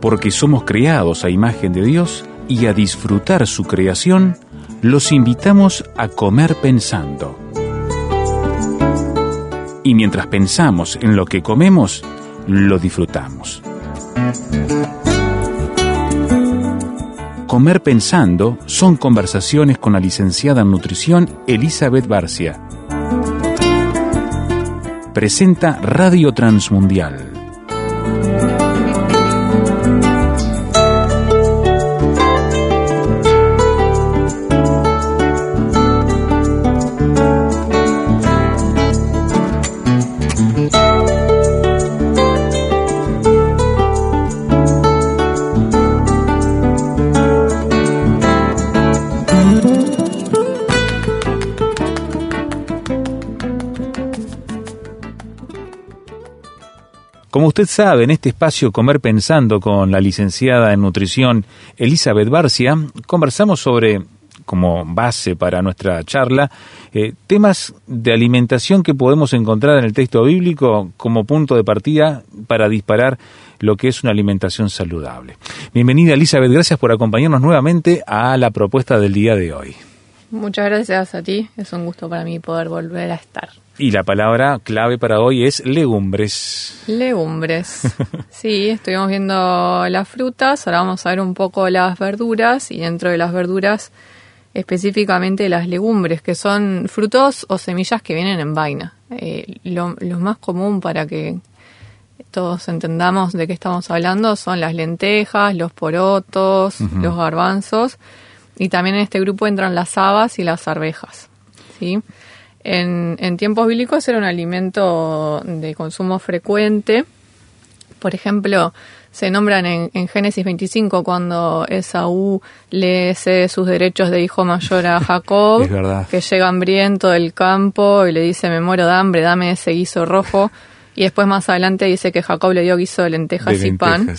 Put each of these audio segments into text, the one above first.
porque somos creados a imagen de Dios y a disfrutar su creación, los invitamos a comer pensando. Y mientras pensamos en lo que comemos, lo disfrutamos. Comer pensando son conversaciones con la licenciada en nutrición Elizabeth Barcia. Presenta Radio Transmundial. Como usted sabe, en este espacio Comer Pensando con la licenciada en nutrición Elizabeth Barcia, conversamos sobre, como base para nuestra charla, temas de alimentación que podemos encontrar en el texto bíblico como punto de partida para disparar lo que es una alimentación saludable. Bienvenida, Elizabeth, gracias por acompañarnos nuevamente a la propuesta del día de hoy. Muchas gracias a ti, es un gusto para mí poder volver a estar. Y la palabra clave para hoy es legumbres. Legumbres. Sí, estuvimos viendo las frutas, ahora vamos a ver un poco las verduras y dentro de las verduras específicamente las legumbres, que son frutos o semillas que vienen en vaina. Lo más común para que todos entendamos de qué estamos hablando son las lentejas, los porotos, los garbanzos y también en este grupo entran las habas y las arvejas, ¿sí? En tiempos bíblicos era un alimento de consumo frecuente. Por ejemplo, se nombran en Génesis 25 cuando Esaú le cede sus derechos de hijo mayor a Jacob, que llega hambriento del campo y le dice: me muero de hambre, dame ese guiso rojo. Y después más adelante dice que Jacob le dio guiso de lentejas y pan.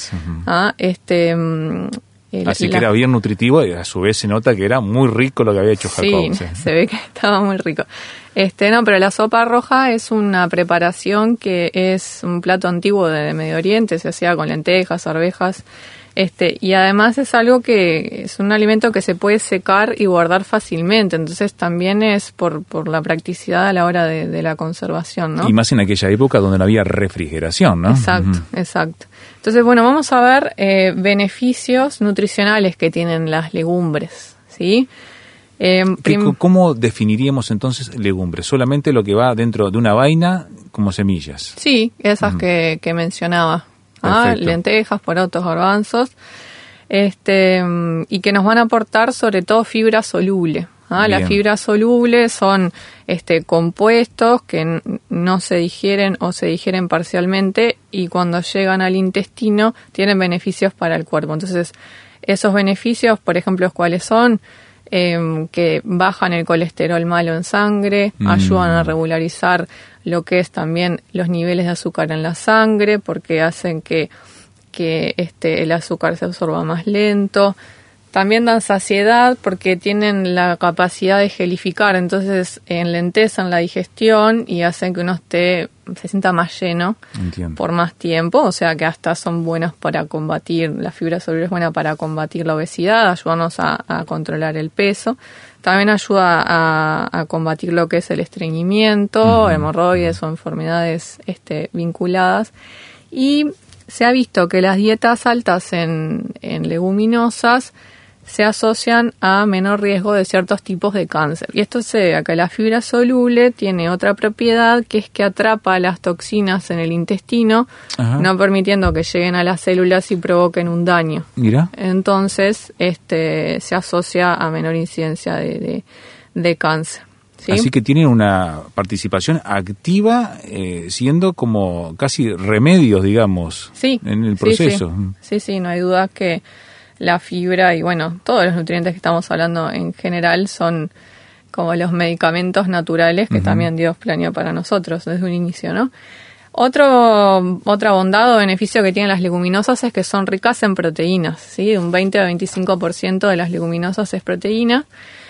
Así que era bien nutritivo y a su vez se nota que era muy rico lo que había hecho Jacob. Sí, se ve que estaba muy rico. Pero la sopa roja es una preparación que es un plato antiguo de Medio Oriente, se hacía con lentejas, arvejas, y además es algo que es un alimento que se puede secar y guardar fácilmente, entonces también es por la practicidad a la hora de la conservación, ¿no? Y más en aquella época donde no había refrigeración, ¿no? Exacto. Entonces, bueno, vamos a ver beneficios nutricionales que tienen las legumbres, ¿sí? ¿Cómo definiríamos entonces legumbres? ¿Solamente lo que va dentro de una vaina como semillas? Sí, esas que mencionaba. Lentejas, porotos, garbanzos, y que nos van a aportar sobre todo fibra soluble. Las fibras solubles son compuestos que no se digieren o se digieren parcialmente y cuando llegan al intestino tienen beneficios para el cuerpo. Entonces, esos beneficios, por ejemplo, ¿cuáles son? Que bajan el colesterol malo en sangre, ayudan a regularizar lo que es también los niveles de azúcar en la sangre, porque hacen que el azúcar se absorba más lento. También dan saciedad porque tienen la capacidad de gelificar, entonces enlentecen la digestión y hacen que uno se sienta más lleno. Entiendo. Por más tiempo, o sea que hasta son buenas para combatir, la fibra soluble es buena para combatir la obesidad, ayudarnos a controlar el peso. También ayuda a combatir lo que es el estreñimiento, hemorroides o enfermedades vinculadas. Y se ha visto que las dietas altas en leguminosas se asocian a menor riesgo de ciertos tipos de cáncer. Y esto se debe a que la fibra soluble tiene otra propiedad, que es que atrapa las toxinas en el intestino, no permitiendo que lleguen a las células y provoquen un daño. Mira. Entonces, se asocia a menor incidencia de cáncer. ¿Sí? Así que tienen una participación activa, siendo como casi remedios, digamos, en el proceso. Sí, no hay duda que la fibra y, bueno, todos los nutrientes que estamos hablando en general son como los medicamentos naturales que también Dios planeó para nosotros desde un inicio, ¿no? Otra bondad o beneficio que tienen las leguminosas es que son ricas en proteínas, ¿sí? Un 20 a 25% de las leguminosas es proteína.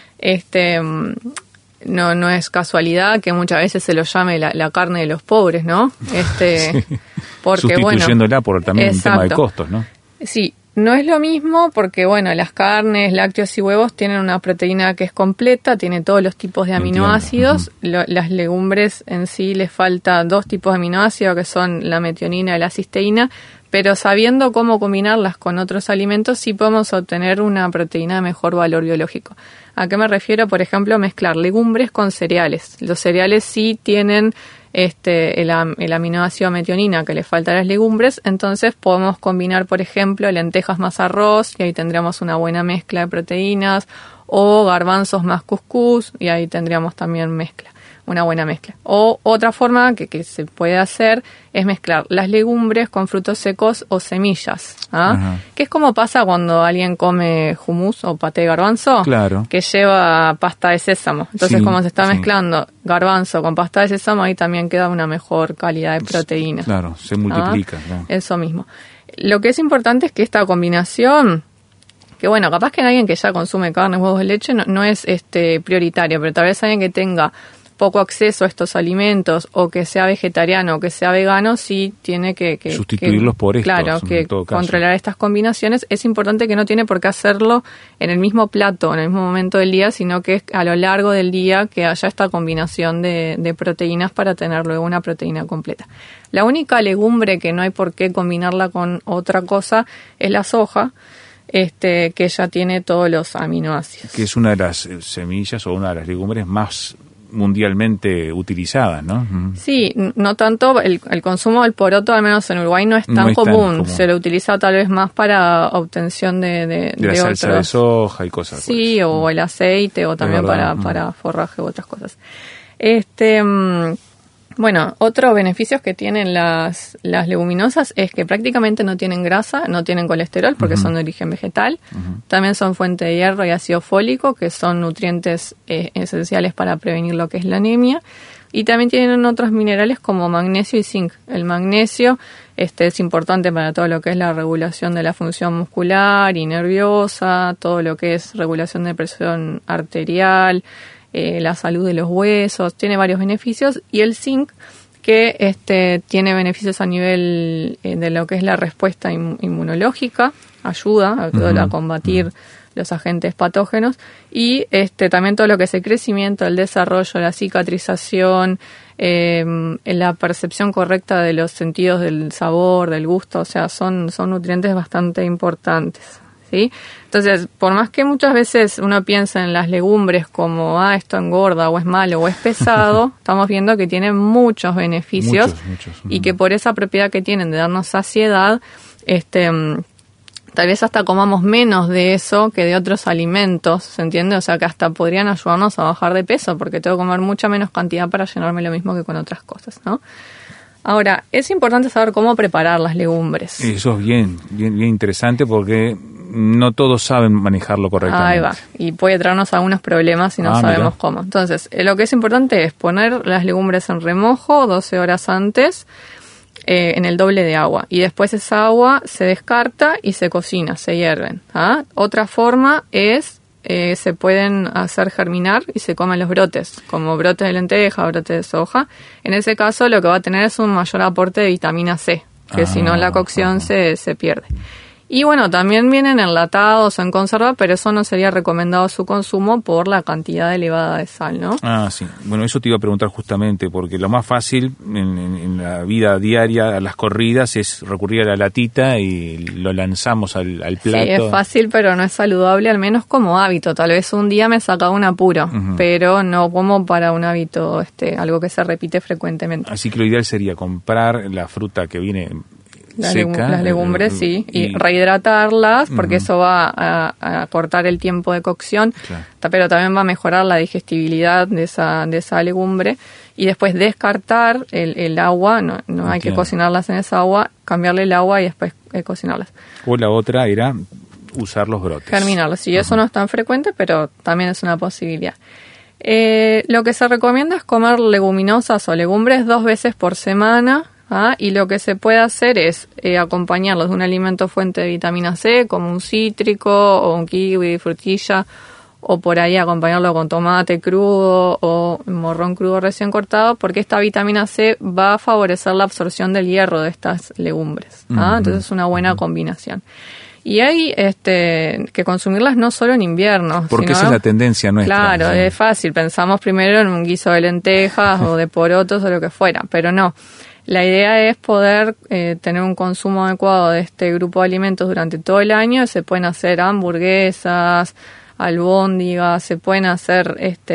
No es casualidad que muchas veces se lo llame la carne de los pobres, ¿no? Sí. Porque, sustituyéndola por también un tema de costos, ¿no? Sí, no es lo mismo porque, bueno, las carnes, lácteos y huevos tienen una proteína que es completa, tiene todos los tipos de aminoácidos. Las legumbres en sí les falta 2 tipos de aminoácidos, que son la metionina y la cisteína, pero sabiendo cómo combinarlas con otros alimentos sí podemos obtener una proteína de mejor valor biológico. ¿A qué me refiero? Por ejemplo, mezclar legumbres con cereales. Los cereales sí tienen el aminoácido metionina que le falta a las legumbres, entonces podemos combinar, por ejemplo, lentejas más arroz y ahí tendríamos una buena mezcla de proteínas, o garbanzos más cuscús y ahí tendríamos también una buena mezcla. O otra forma que se puede hacer es mezclar las legumbres con frutos secos o semillas, que es como pasa cuando alguien come hummus o paté de garbanzo, claro, que lleva pasta de sésamo. Entonces, como se está mezclando garbanzo con pasta de sésamo, ahí también queda una mejor calidad de proteína. Claro, se multiplica. Claro. Eso mismo. Lo que es importante es que esta combinación, que bueno, capaz que en alguien que ya consume carne, huevos de leche no es prioritario, pero tal vez alguien que tenga poco acceso a estos alimentos o que sea vegetariano o que sea vegano, sí tiene que sustituirlos por estos. Claro, que controlar estas combinaciones. Es importante que no tiene por qué hacerlo en el mismo plato, en el mismo momento del día, sino que es a lo largo del día que haya esta combinación de proteínas para tener luego una proteína completa. La única legumbre que no hay por qué combinarla con otra cosa es la soja, que ya tiene todos los aminoácidos. Que es una de las semillas o una de las legumbres más mundialmente utilizadas, ¿no? Sí, no tanto, el consumo del poroto, al menos en Uruguay, no es tan común. Se lo utiliza tal vez más para obtención de la salsa de soja y cosas. Sí, o el aceite, o también para forraje u otras cosas. Bueno, otros beneficios que tienen las leguminosas es que prácticamente no tienen grasa, no tienen colesterol porque son de origen vegetal. También son fuente de hierro y ácido fólico, que son nutrientes esenciales para prevenir lo que es la anemia. Y también tienen otros minerales como magnesio y zinc. El magnesio es importante para todo lo que es la regulación de la función muscular y nerviosa, todo lo que es regulación de presión arterial, la salud de los huesos, tiene varios beneficios. Y el zinc, que tiene beneficios a nivel de lo que es la respuesta inmunológica, ayuda a combatir los agentes patógenos, y también todo lo que es el crecimiento, el desarrollo, la cicatrización, la percepción correcta de los sentidos del sabor, del gusto, o sea, son nutrientes bastante importantes, ¿sí? Entonces, por más que muchas veces uno piensa en las legumbres como, esto engorda, o es malo, o es pesado, estamos viendo que tienen muchos beneficios, muchos. Y que por esa propiedad que tienen de darnos saciedad, tal vez hasta comamos menos de eso que de otros alimentos, ¿se entiende? O sea, que hasta podrían ayudarnos a bajar de peso, porque tengo que comer mucha menos cantidad para llenarme lo mismo que con otras cosas, ¿no? Ahora, es importante saber cómo preparar las legumbres. Eso es bien interesante porque no todos saben manejarlo correctamente. Ahí va, y puede traernos algunos problemas si no sabemos cómo. Entonces, lo que es importante es poner las legumbres en remojo 12 horas antes, en el doble de agua, y después esa agua se descarta y se cocina, se hierven. Otra forma es, se pueden hacer germinar y se comen los brotes, como brotes de lenteja, brotes de soja. En ese caso lo que va a tener es un mayor aporte de vitamina C, que si no la cocción se pierde. Y bueno, también vienen enlatados o en conserva, pero eso no sería recomendado su consumo por la cantidad elevada de sal, ¿no? Sí. Bueno, eso te iba a preguntar justamente, porque lo más fácil en la vida diaria, a las corridas, es recurrir a la latita y lo lanzamos al plato. Sí, es fácil, pero no es saludable, al menos como hábito. Tal vez un día me saca un apuro, pero no como para un hábito, algo que se repite frecuentemente. Así que lo ideal sería comprar la fruta que viene seca, las legumbres, sí, y rehidratarlas, porque eso va a cortar el tiempo de cocción, claro, pero también va a mejorar la digestibilidad de esa legumbre, y después descartar el agua, no hay que cocinarlas en esa agua, cambiarle el agua y después cocinarlas. O la otra era usar los brotes. Germinarlos, sí, eso no es tan frecuente, pero también es una posibilidad. Lo que se recomienda es comer leguminosas o legumbres 2 veces por semana, y lo que se puede hacer es acompañarlos de un alimento fuente de vitamina C, como un cítrico o un kiwi, frutilla, o por ahí acompañarlo con tomate crudo o morrón crudo recién cortado, porque esta vitamina C va a favorecer la absorción del hierro de estas legumbres. Entonces es una buena combinación. Y hay que consumirlas no solo en invierno. Porque esa es la tendencia nuestra. Claro, es fácil. Pensamos primero en un guiso de lentejas o de porotos o lo que fuera, pero no. La idea es poder tener un consumo adecuado de este grupo de alimentos durante todo el año. Se pueden hacer hamburguesas, albóndigas, se pueden hacer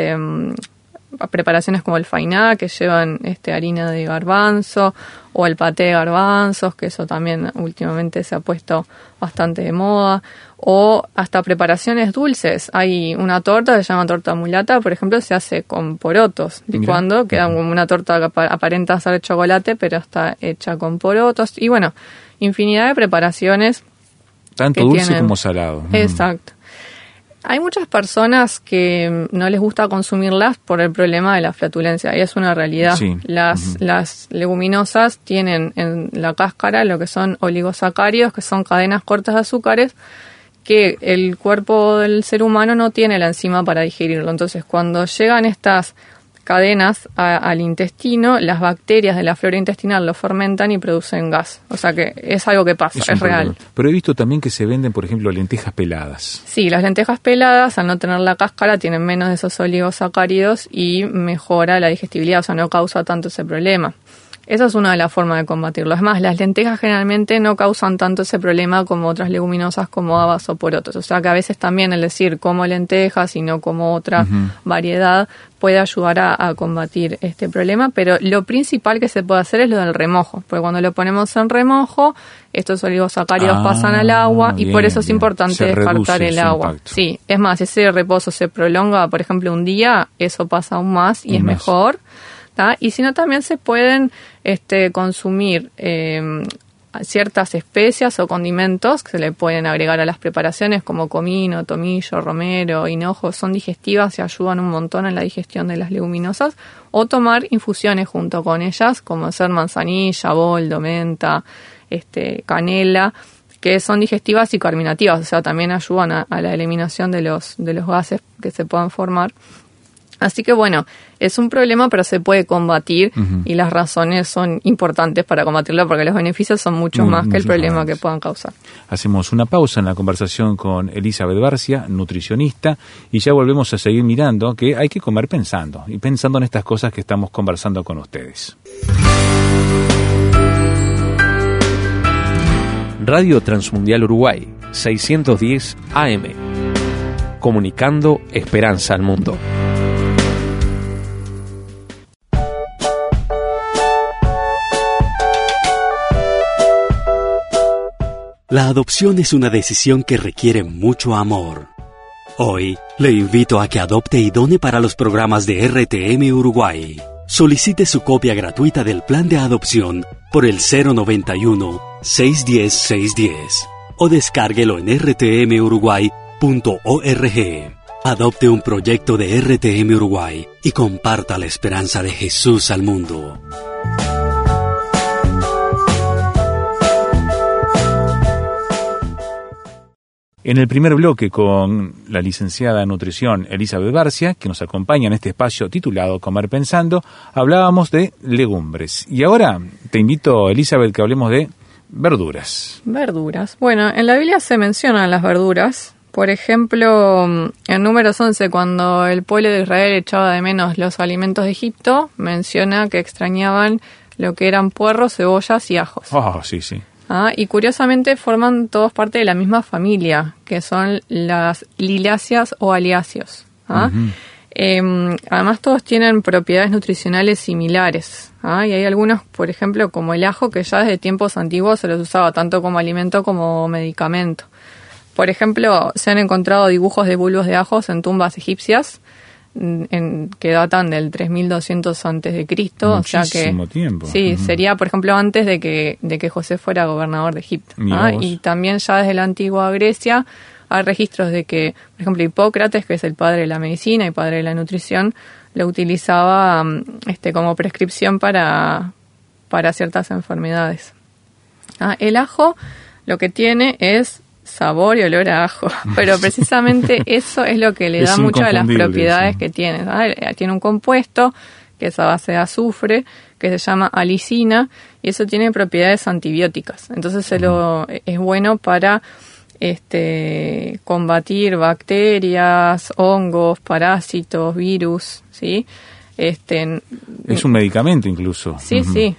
preparaciones como el fainá, que llevan harina de garbanzo, o el paté de garbanzos, que eso también últimamente se ha puesto bastante de moda, o hasta preparaciones dulces. Hay una torta que se llama torta mulata, por ejemplo, se hace con porotos, licuando, queda como una torta que aparenta ser de chocolate, pero está hecha con porotos, y bueno, infinidad de preparaciones. Tanto dulce como salado. Exacto. Hay muchas personas que no les gusta consumirlas por el problema de la flatulencia, y es una realidad. Sí. Las leguminosas tienen en la cáscara lo que son oligosacáridos, que son cadenas cortas de azúcares, que el cuerpo del ser humano no tiene la enzima para digerirlo. Entonces, cuando llegan estas cadenas al intestino, las bacterias de la flora intestinal lo fermentan y producen gas. O sea que es algo que pasa, es real. Problema. Pero he visto también que se venden, por ejemplo, lentejas peladas. Sí, las lentejas peladas, al no tener la cáscara, tienen menos de esos oligosacáridos y mejora la digestibilidad, o sea, no causa tanto ese problema. Esa es una de las formas de combatirlo. Es más, las lentejas generalmente no causan tanto ese problema como otras leguminosas como habas o porotos. O sea que a veces también el decir como lentejas y no como otra variedad puede ayudar a combatir este problema. Pero lo principal que se puede hacer es lo del remojo. Porque cuando lo ponemos en remojo, estos oligosacáridos pasan al agua y por eso es importante descartar el agua. Impacto. Sí, es más, si ese reposo se prolonga, por ejemplo, un día, eso pasa aún más y es mejor. Y si no, también se pueden consumir ciertas especias o condimentos que se le pueden agregar a las preparaciones, como comino, tomillo, romero, hinojo. Son digestivas y ayudan un montón en la digestión de las leguminosas. O tomar infusiones junto con ellas, como ser manzanilla, boldo, menta, canela, que son digestivas y carminativas. O sea, también ayudan a la eliminación de los gases que se puedan formar. Así que bueno, es un problema, pero se puede combatir y las razones son importantes para combatirlo porque los beneficios son mucho más que el problema que puedan causar. Hacemos una pausa en la conversación con Elizabeth Barcia, nutricionista, y ya volvemos a seguir mirando que hay que comer pensando y pensando en estas cosas que estamos conversando con ustedes. Radio Transmundial Uruguay, 610 AM. Comunicando esperanza al mundo. La adopción es una decisión que requiere mucho amor. Hoy, le invito a que adopte y done para los programas de RTM Uruguay. Solicite su copia gratuita del plan de adopción por el 091-610-610 o descárguelo en rtmuruguay.org. Adopte un proyecto de RTM Uruguay y comparta la esperanza de Jesús al mundo. En el primer bloque con la licenciada en nutrición Elizabeth Barcia, que nos acompaña en este espacio titulado Comer Pensando, hablábamos de legumbres. Y ahora te invito, Elizabeth, que hablemos de verduras. Verduras. Bueno, en la Biblia se mencionan las verduras. Por ejemplo, en Números 11, cuando el pueblo de Israel echaba de menos los alimentos de Egipto, menciona que extrañaban lo que eran puerros, cebollas y ajos. Sí, sí. Y curiosamente forman todos parte de la misma familia, que son las liláceas o aliáceos. Además, todos tienen propiedades nutricionales similares. Y hay algunos, por ejemplo, como el ajo, que ya desde tiempos antiguos se los usaba tanto como alimento como medicamento. Por ejemplo, se han encontrado dibujos de bulbos de ajos en tumbas egipcias que datan del 3200 antes de Cristo. Muchísimo tiempo. Sí, sería, por ejemplo, antes de que José fuera gobernador de Egipto. Y también ya desde la antigua Grecia hay registros de que, por ejemplo, Hipócrates, que es el padre de la medicina y padre de la nutrición, lo utilizaba como prescripción para ciertas enfermedades. El ajo lo que tiene es sabor y olor a ajo, pero precisamente eso es lo que le da muchas de las propiedades que tiene. ¿Sabes? Tiene un compuesto que es a base de azufre, que se llama alicina, y eso tiene propiedades antibióticas. Entonces es bueno para combatir bacterias, hongos, parásitos, virus, ¿sí? Es un medicamento incluso. Sí, sí.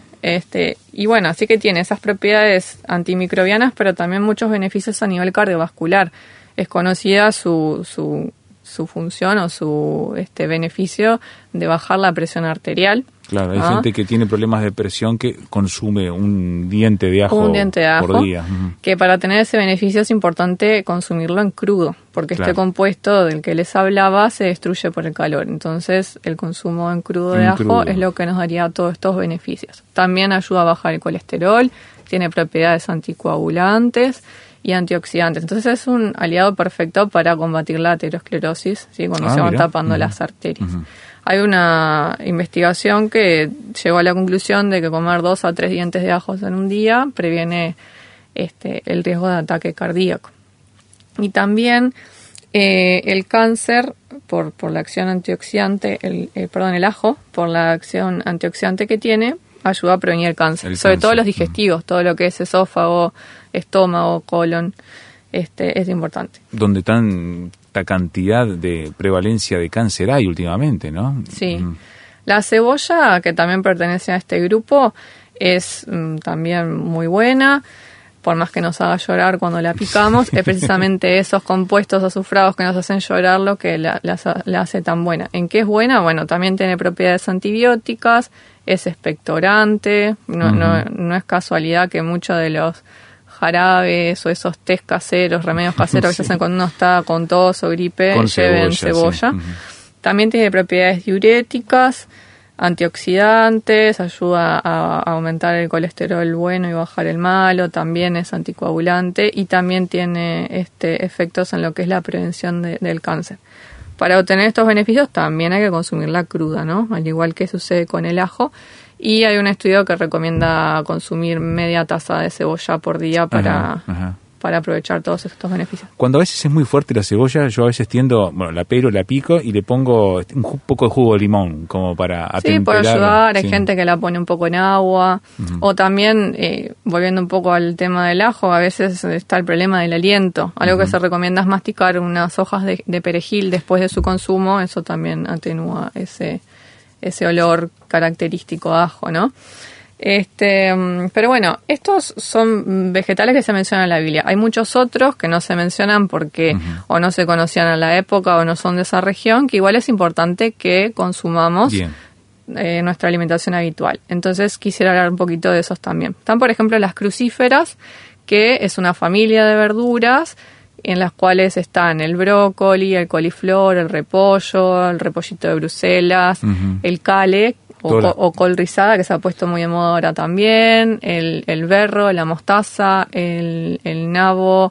Y bueno, así que tiene esas propiedades antimicrobianas, pero también muchos beneficios a nivel cardiovascular. Es conocida su función o su beneficio de bajar la presión arterial. Claro, hay gente que tiene problemas de presión que consume un diente de ajo por día. Que para tener ese beneficio es importante consumirlo en crudo, porque este compuesto del que les hablaba se destruye por el calor. Entonces, el consumo en crudo de ajo es lo que nos daría todos estos beneficios. También ayuda a bajar el colesterol, tiene propiedades anticoagulantes y antioxidantes. Entonces, es un aliado perfecto para combatir la aterosclerosis, ¿sí? Cuando se van tapando las arterias. Hay una investigación que llegó a la conclusión de que comer 2 a 3 dientes de ajos en un día previene el riesgo de ataque cardíaco. Y también el cáncer, por la acción antioxidante, el ajo, por la acción antioxidante que tiene, ayuda a prevenir el cáncer. Sobre todo los digestivos, todo lo que es esófago, estómago, colon, es importante. Donde tanta cantidad de prevalencia de cáncer hay últimamente, ¿no? Sí. La cebolla, que también pertenece a este grupo, es también muy buena, por más que nos haga llorar cuando la picamos, es precisamente esos compuestos azufrados que nos hacen llorar lo que la hace tan buena. ¿En qué es buena? Bueno, también tiene propiedades antibióticas, es expectorante, no es casualidad que muchos de los jarabes o esos tés caseros, remedios caseros que se hacen cuando uno está con tos o gripe, lleven cebolla. Sí. También tiene propiedades diuréticas, antioxidantes, ayuda a aumentar el colesterol bueno y bajar el malo, también es anticoagulante y también tiene efectos en lo que es la prevención del cáncer. Para obtener estos beneficios también hay que consumirla cruda, ¿no? Al igual que sucede con el ajo. Y hay un estudio que recomienda consumir media taza de cebolla por día para aprovechar todos estos beneficios. Cuando a veces es muy fuerte la cebolla, yo a veces la pelo, la pico y le pongo un poco de jugo de limón como para atemperar. Sí, puede ayudar. Hay gente que la pone un poco en agua. O también, volviendo un poco al tema del ajo, a veces está el problema del aliento. Algo que se recomienda es masticar unas hojas de perejil después de su consumo. Eso también atenúa ese olor característico a ajo, ¿no? Pero bueno, estos son vegetales que se mencionan en la Biblia. Hay muchos otros que no se mencionan porque o no se conocían en la época o no son de esa región, que igual es importante que consumamos nuestra alimentación habitual. Entonces quisiera hablar un poquito de esos también. Están, por ejemplo, las crucíferas, que es una familia de verduras en las cuales están el brócoli, el coliflor, el repollito de Bruselas, el cale o col rizada, que se ha puesto muy de moda ahora también, el berro, la mostaza, el nabo.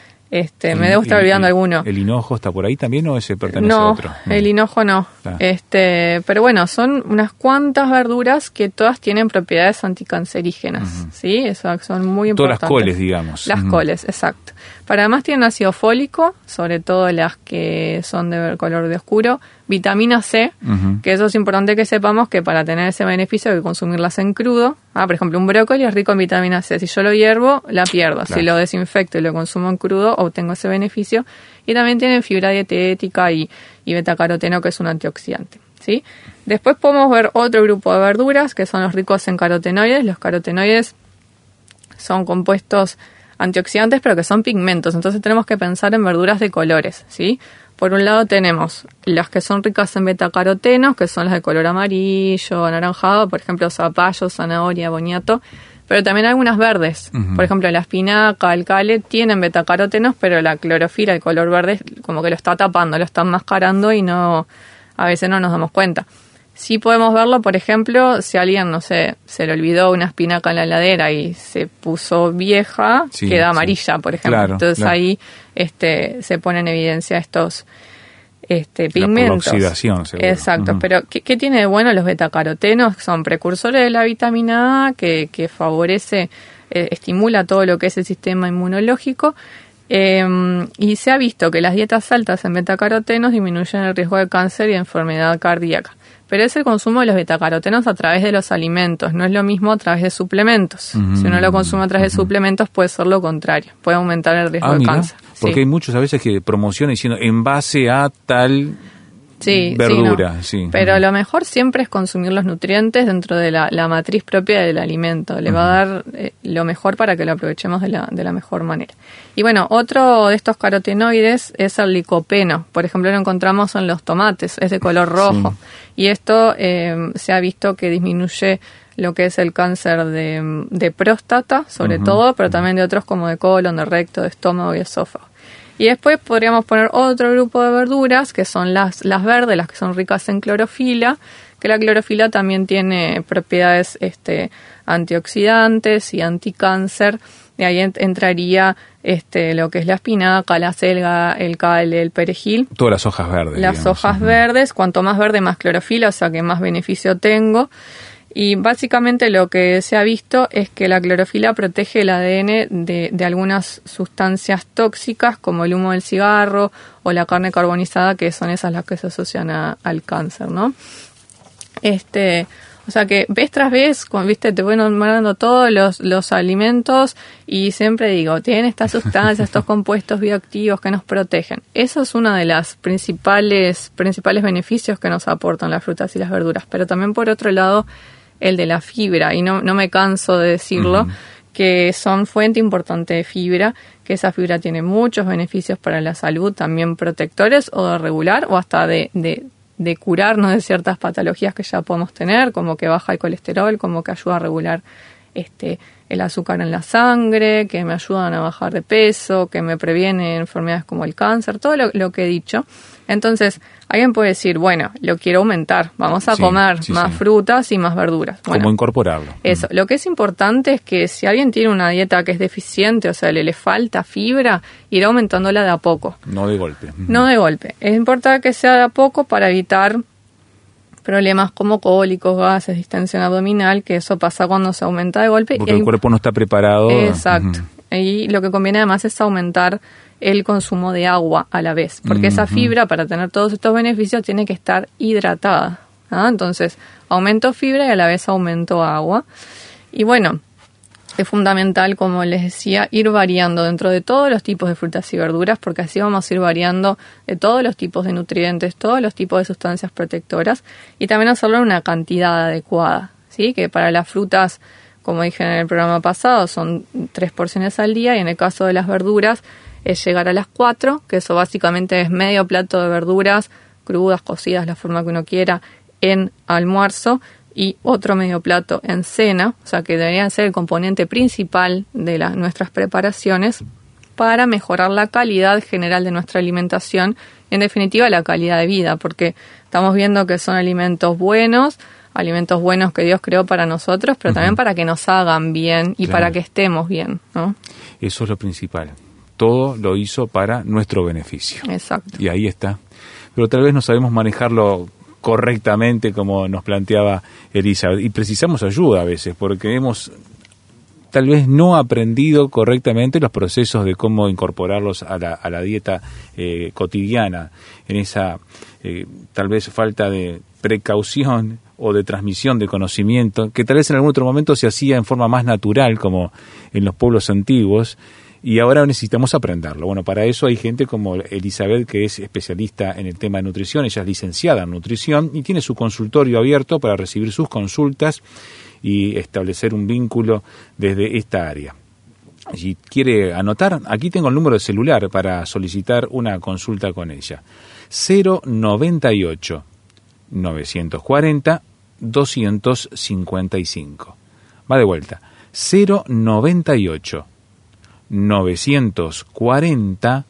Me debo estar olvidando alguno. ¿El hinojo está por ahí también o ese pertenece a otro? No, el hinojo no. Claro. Pero bueno, son unas cuantas verduras que todas tienen propiedades anticancerígenas, ¿sí? Eso son muy importantes. Todas las coles, digamos. Las coles, exacto. Pero además tienen ácido fólico, sobre todo las que son de color de oscuro, vitamina C, que eso es importante que sepamos que para tener ese beneficio hay que consumirlas en crudo. Por ejemplo, un brócoli es rico en vitamina C. Si yo lo hiervo, la pierdo. Claro. Si lo desinfecto y lo consumo en crudo, obtengo ese beneficio. Y también tienen fibra dietética y betacaroteno, que es un antioxidante, ¿sí? Después podemos ver otro grupo de verduras que son los ricos en carotenoides. Los carotenoides son compuestos antioxidantes, pero que son pigmentos. Entonces tenemos que pensar en verduras de colores, ¿sí? Por un lado tenemos las que son ricas en betacarotenos, que son las de color amarillo, anaranjado, por ejemplo, zapallo, zanahoria, boniato, pero también algunas verdes. Por ejemplo, la espinaca, el cale, tienen betacarotenos, pero la clorofila, el color verde, como que lo está tapando, lo está enmascarando y a veces no nos damos cuenta. Sí podemos verlo, por ejemplo, si alguien, no sé, se le olvidó una espinaca en la heladera y se puso vieja, queda amarilla, por ejemplo. Claro, entonces ahí se pone en evidencia estos pigmentos. La oxidación, seguro. Exacto, pero ¿qué tiene de bueno los betacarotenos? Son precursores de la vitamina A que favorece, estimula todo lo que es el sistema inmunológico. Y se ha visto que las dietas altas en betacarotenos disminuyen el riesgo de cáncer y enfermedad cardíaca. Pero es el consumo de los betacarotenos a través de los alimentos, no es lo mismo a través de suplementos. Si uno lo consume a través de suplementos puede ser lo contrario, puede aumentar el riesgo de cáncer. Porque hay muchos a veces que promocionan diciendo en base a tal verdura. Sí. Pero lo mejor siempre es consumir los nutrientes dentro de la matriz propia del alimento. Le va a dar lo mejor para que lo aprovechemos de la mejor manera. Y bueno, otro de estos carotenoides es el licopeno. Por ejemplo, lo encontramos en los tomates, es de color rojo. Sí. Y esto se ha visto que disminuye lo que es el cáncer de próstata, sobre todo, pero también de otros como de colon, de recto, de estómago y esófago. Y después podríamos poner otro grupo de verduras, que son las verdes, las que son ricas en clorofila, que la clorofila también tiene propiedades antioxidantes y anticáncer. Y ahí entraría lo que es la espinaca, la selga, el cale, el perejil. Todas las hojas verdes. Las hojas verdes, cuanto más verde, más clorofila, o sea que más beneficio tengo. Y básicamente lo que se ha visto es que la clorofila protege el ADN de algunas sustancias tóxicas como el humo del cigarro o la carne carbonizada, que son esas las que se asocian al cáncer, ¿no? O sea que vez tras vez, te voy nombrando todos los alimentos y siempre digo, tienen estas sustancias, estos compuestos bioactivos que nos protegen. Eso es uno de los principales beneficios que nos aportan las frutas y las verduras. Pero también por otro lado, el de la fibra, y no me canso de decirlo, que son fuente importante de fibra, que esa fibra tiene muchos beneficios para la salud, también protectores o de regular o hasta de curarnos de ciertas patologías que ya podemos tener, como que baja el colesterol, como que ayuda a regular el azúcar en la sangre, que me ayudan a bajar de peso, que me previene enfermedades como el cáncer, todo lo que he dicho. Entonces, alguien puede decir, bueno, lo quiero aumentar, vamos a comer más frutas y más verduras. Bueno, ¿cómo incorporarlo? Eso, lo que es importante es que si alguien tiene una dieta que es deficiente, o sea, le falta fibra, ir aumentándola de a poco. No de golpe. No de golpe. Es importante que sea de a poco para evitar problemas como cólicos, gases, distensión abdominal, que eso pasa cuando se aumenta de golpe. Porque el cuerpo no está preparado. Exacto. Y lo que conviene además es aumentar el consumo de agua a la vez, porque esa fibra, para tener todos estos beneficios, tiene que estar hidratada, ¿no? Entonces, aumento fibra y a la vez aumento agua. Y bueno, es fundamental, como les decía, ir variando dentro de todos los tipos de frutas y verduras, porque así vamos a ir variando de todos los tipos de nutrientes, todos los tipos de sustancias protectoras, y también hacerlo en una cantidad adecuada, ¿sí? Que para las frutas, como dije en el programa pasado, son 3 porciones al día, y en el caso de las verduras es llegar a las 4, que eso básicamente es medio plato de verduras crudas, cocidas, la forma que uno quiera, en almuerzo, y otro medio plato en cena, o sea que debería ser el componente principal de nuestras preparaciones para mejorar la calidad general de nuestra alimentación, en definitiva la calidad de vida, porque estamos viendo que son alimentos buenos que Dios creó para nosotros, pero también para que nos hagan bien y para que estemos bien, ¿no? Eso es lo principal. Todo lo hizo para nuestro beneficio. Exacto. Y ahí está. Pero tal vez no sabemos manejarlo correctamente como nos planteaba Elizabeth, y precisamos ayuda a veces, porque hemos tal vez no aprendido correctamente los procesos de cómo incorporarlos a la dieta cotidiana, en esa tal vez falta de precaución o de transmisión de conocimiento, que tal vez en algún otro momento se hacía en forma más natural, como en los pueblos antiguos, y ahora necesitamos aprenderlo. Bueno, para eso hay gente como Elizabeth, que es especialista en el tema de nutrición. Ella es licenciada en nutrición y tiene su consultorio abierto para recibir sus consultas y establecer un vínculo desde esta área. Si quiere anotar, aquí tengo el número de celular para solicitar una consulta con ella. 098 940 255. Va de vuelta. 098 940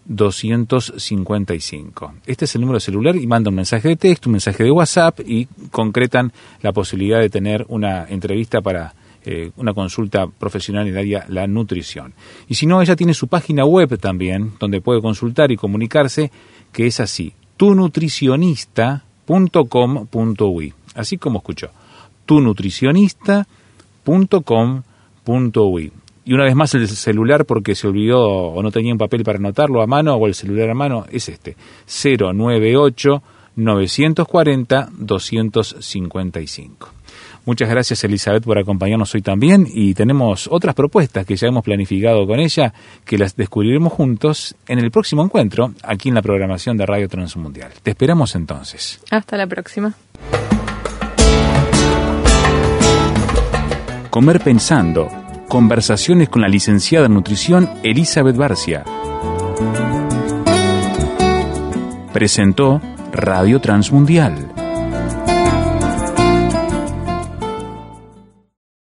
255. Este es el número de celular, y manda un mensaje de texto, un mensaje de WhatsApp, y concretan la posibilidad de tener una entrevista para una consulta profesional en el área de la nutrición. Y si no, ella tiene su página web también, donde puede consultar y comunicarse, que es así: tunutricionista.com.uy. Así como escuchó, tunutricionista.com.uy. Y una vez más el celular, porque se olvidó o no tenía un papel para anotarlo a mano, o el celular a mano, es este, 098-940-255. Muchas gracias, Elizabeth, por acompañarnos hoy también, y tenemos otras propuestas que ya hemos planificado con ella, que las descubriremos juntos en el próximo encuentro, aquí en la programación de Radio Transmundial. Te esperamos entonces. Hasta la próxima. Comer pensando. Conversaciones con la licenciada en nutrición Elizabeth Barcia. Presentó Radio Transmundial.